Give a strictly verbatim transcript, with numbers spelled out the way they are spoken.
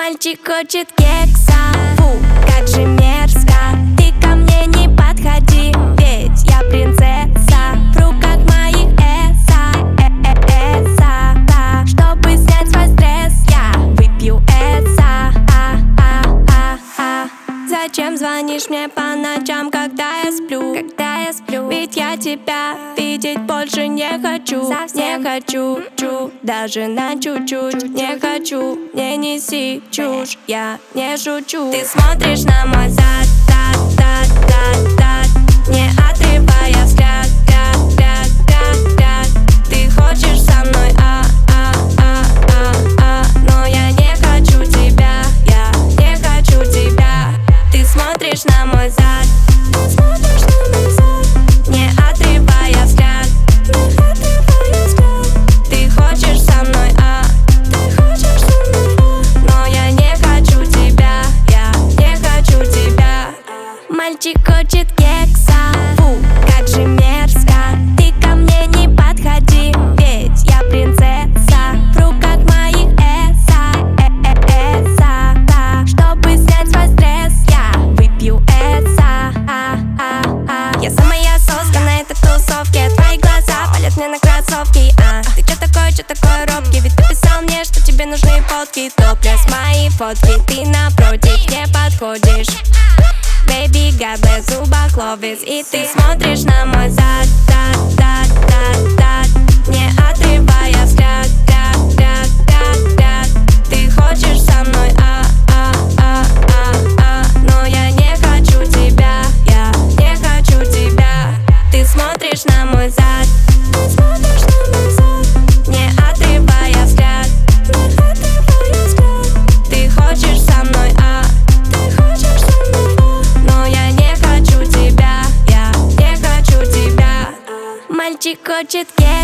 Мальчик хочет кекса, фу, как же мерзко. Ты ко мне не подходи, ведь я принцесса. В руках моих эса, э-э-эса, да. Чтобы снять свой стресс, я выпью эса, а-а-а-а. Зачем звонишь мне по ночам, когда я сплю? Когда я сплю, ведь я тебя видеть больше не хочу. Совсем не хочу, чу, даже на чуть-чуть. Не хочу, не неси чушь, я не шучу. Ты смотришь на мой зад, зад, зад, зад, зад, не отрывая взгляд, взгляд, взгляд, взгляд, взгляд. Ты хочешь со мной, а, а, а, а, а, но я не хочу тебя, я не хочу тебя. Ты смотришь на мой зад, смотришь на мой зад, не отрывая взгляд, не отрывая взгляд. Ты хочешь со мной, а, ты хочешь со мной, а, но я не хочу тебя, я не хочу тебя. Мальчик хочет кекса, фу, как же мерзко. Ты ко мне не подходи, ведь я принцесса. В руках моих эса, э-э-эса, да. Чтобы снять свой стресс, я выпью эса, а-а-а. Я самая соска на этой тусовке. Твои глаза палят мне на кроссовки, а. Ты чё такой, чё такой робкий? Ведь ты писал мне, что тебе нужны фотки. Топлес мои фотки, ты напротив не подходишь. Baby, God bless, в зубах ловишь. И ты смотришь на мой зад, зад, зад, зад, зад, не отрывая взгляд, взгляд, взгляд, взгляд, взгляд. Ты хочешь со мной, а, а, а, а, а, но я не хочу тебя, я не хочу тебя. Ты смотришь на мой зад, смотришь на мой зад, не отрывая взгляд, не отрывая взгляд. Ты хочешь со мной, а, ты хочешь со мной, а, но я не хочу тебя, я не хочу тебя. Мальчик хочет кекса.